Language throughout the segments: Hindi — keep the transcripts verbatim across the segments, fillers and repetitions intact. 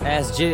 S J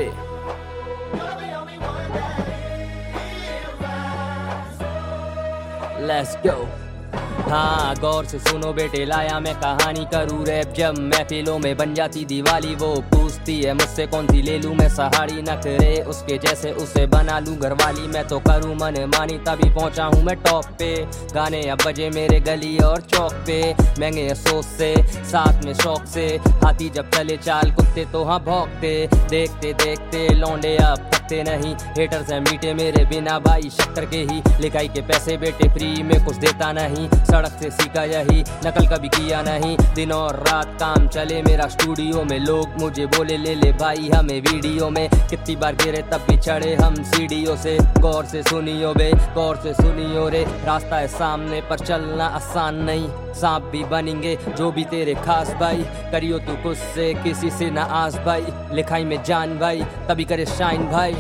let's go. हाँ गौर से सुनो बेटे, लाया मैं कहानी करूँ रैप। जब महफिलों में बन जाती दिवाली, वो पूछती है मुझसे कौन सी ले लूँ मैं सहारी। नखरे उसके जैसे उसे बना लूँ घरवाली, मैं तो करूँ मन मानी तभी पहुँचा हूँ मैं टॉप पे। गाने अब बजे मेरे गली और चौक पे, महंगे अफसोस से साथ में शौक से। हाथी जब चले चाल कुत्ते तो हाँ भौंकते, देखते देखते लौंडे अब थकते नहीं। हेटर्स हैं मीठे मेरे बिना भाई शक्कर के ही, लिखाई के पैसे बेटे फ्री में कुछ देता नहीं। सड़क से सीखा यही, नकल कभी किया नहीं। दिन और रात काम चले मेरा स्टूडियो में, लोग मुझे बोले ले ले भाई हमें वीडियो में। कितनी बार गिरे तब भी चढ़े हम सीढ़ियों से। गौर से सुनियो बे, गौर से सुनियो रे, रास्ता है सामने पर चलना आसान नहीं। सांप भी बनेंगे जो भी तेरे खास भाई, करियो तू खुद से किसी से ना आस भाई। लिखाई में जान भाई तभी करे शाइन भाई।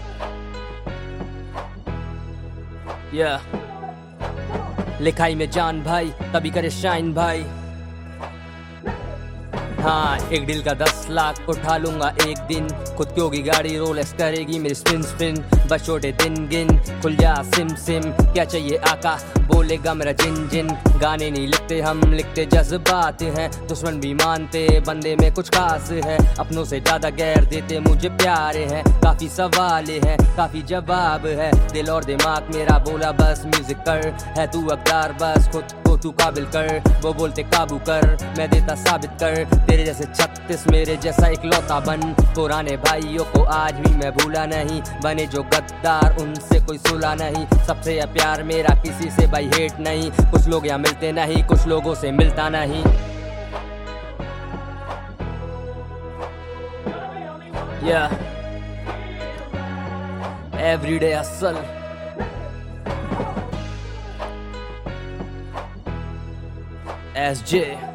या yeah. लिखाई में जान भाई तभी करे शाइन भाई। हाँ एक दिल का दस लाख उठा लूंगा एक दिन, खुद की होगी गाड़ी रोलेक्स करेगी मेरी स्पिन स्पिन। बस छोटे दिन गिन खुल जा सिम सिम, क्या चाहिए आका बोलेगा मेरा जिन जिन। गाने नहीं लिखते हम लिखते जज्बात हैं, दुश्मन भी मानते बंदे में कुछ खास है। अपनों से ज्यादा गैर देते मुझे प्यारे हैं, काफी सवाल है काफी जवाब है। दिल और दिमाग मेरा बोला बस म्यूजिक कर, है तू अकदार बस खुद को तू काबिल कर। वो बोलते काबू कर मैं देता साबित कर, तेरे जैसे छत्तीस मेरे जैसा एक लौता बन। पुराने भाइयों को आज भी मैं भूला नहीं, बने जो गद्दार उनसे कोई सुला नहीं। सबसे है प्यार मेरा किसी से भाई हेट नहीं, कुछ लोग यहाँ मिलते नहीं कुछ लोगों से मिलता नहीं। या एवरीडे हसल एस जे।